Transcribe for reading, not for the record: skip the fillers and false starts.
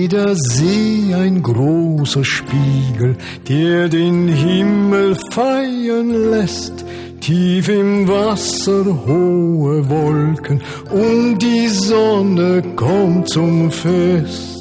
wie der See ein großer Spiegel, der den Himmel feiern lässt. Tief im Wasser hohe Wolken und die Sonne kommt zum Fest.